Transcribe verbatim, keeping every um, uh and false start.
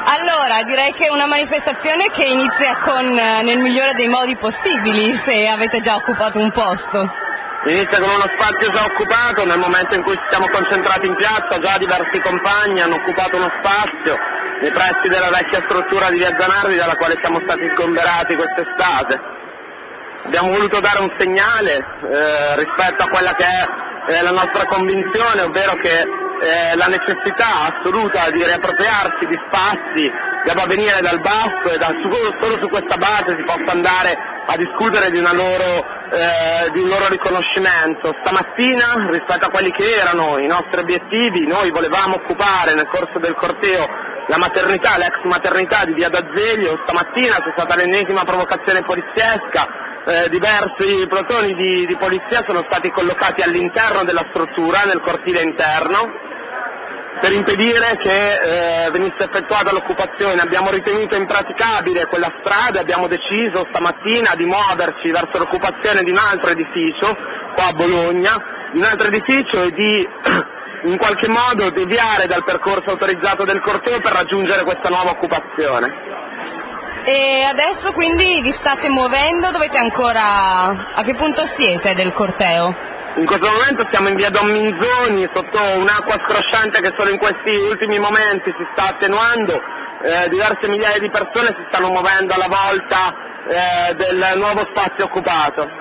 Allora, direi che è una manifestazione che inizia con nel migliore dei modi possibili, se avete già occupato un posto. Inizia con uno spazio già occupato, nel momento in cui ci siamo concentrati in piazza già diversi compagni hanno occupato uno spazio nei pressi della vecchia struttura di Via Zanardi dalla quale siamo stati sgomberati quest'estate. Abbiamo voluto dare un segnale eh, rispetto a quella che è eh, la nostra convinzione, ovvero che eh, la necessità assoluta di riappropriarsi di spazi debba venire dal basso e da, su, solo su questa base si possa andare a discutere di, una loro, eh, di un loro riconoscimento. Stamattina, rispetto a quelli che erano i nostri obiettivi, noi volevamo occupare nel corso del corteo la maternità, l'ex maternità di Via d'Azeglio. Stamattina c'è stata l'ennesima provocazione poliziesca. Eh, diversi plotoni di, di polizia sono stati collocati all'interno della struttura, nel cortile interno, per impedire che eh, venisse effettuata l'occupazione. Abbiamo ritenuto impraticabile quella strada, abbiamo deciso stamattina di muoverci verso l'occupazione di un altro edificio, qua a Bologna, di un altro edificio e di in qualche modo deviare dal percorso autorizzato del corteo per raggiungere questa nuova occupazione. E adesso quindi vi state muovendo, dovete ancora... a che punto siete del corteo? In questo momento siamo in via Don Minzoni, sotto un'acqua scrosciante che solo in questi ultimi momenti si sta attenuando. Eh, diverse migliaia di persone si stanno muovendo alla volta eh, del nuovo spazio occupato.